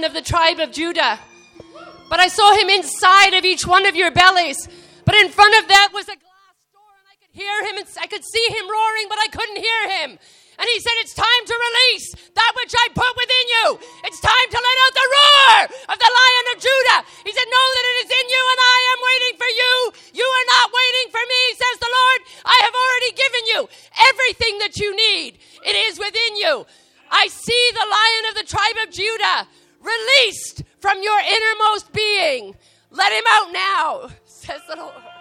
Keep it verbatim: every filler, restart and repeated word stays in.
of the tribe of Judah. But I saw him inside of each one of your bellies. But in front of that was a glass door, and I could hear him, and I could see him roaring, but I couldn't hear him. And he said, it's time to release that which I put within you. It's time to let out the roar of the Lion of Judah. He said, know that it is in you, and I am waiting for you. You are not waiting for me, says the Lord. I have already given you everything that you need. It is within you. I see the Lion of the tribe of Judah released from your innermost being. Let him out now, says the Lord.